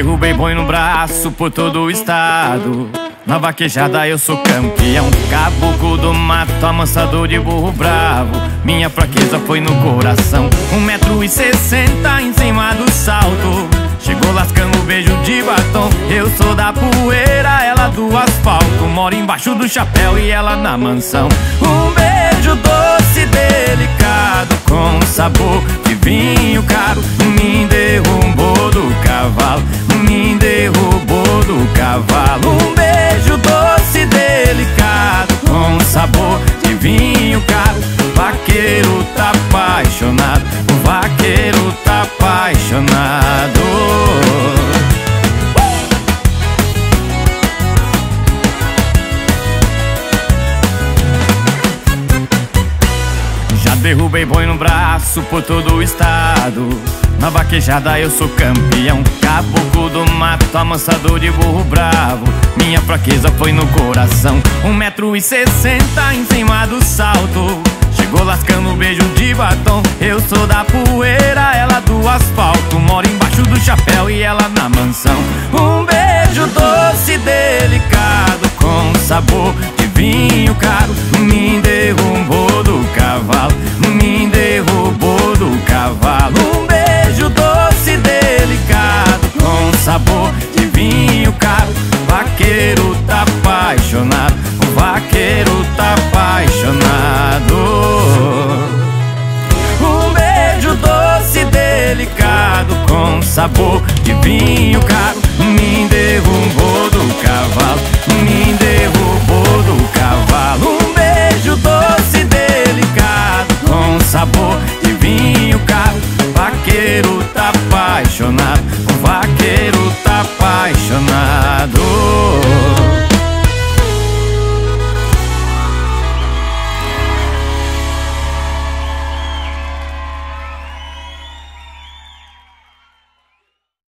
derrubei boi no braço por todo o estado. Na vaquejada eu sou campeão, caboclo do mato, amansador de burro bravo. Minha fraqueza foi no coração, 1,60 m em cima do salto. Chegou lascando o beijo de batom. Eu sou da poeira, ela do asfalto. Moro embaixo do chapéu e ela na mansão. Um beijo doce, delicado, com sabor de vinho caro. Me derrubou do cavalo, me derrubou do cavalo. Um beijo doce, delicado, com sabor de vinho caro. O vaqueiro tá apaixonado, o vaqueiro tá apaixonado. Já derrubei boi no braço por todo o estado. Na vaquejada eu sou campeão, caboclo do mato, amansador de burro bravo. Minha fraqueza foi no coração, 1,60 m em cima do salto. Chegou lascando o beijo de batom. Eu sou da poeira, ela do asfalto. Moro embaixo do chapéu e ela na mansão. Um beijo doce, delicado, com sabor de vinho caro. Me derrubou do cavalo, me derrubou do cavalo. Um beijo doce, delicado, com sabor de vinho caro. O vaqueiro tá apaixonado, o vaqueiro tá apaixonado. Um beijo doce, delicado, com sabor de vinho caro. Me derrubou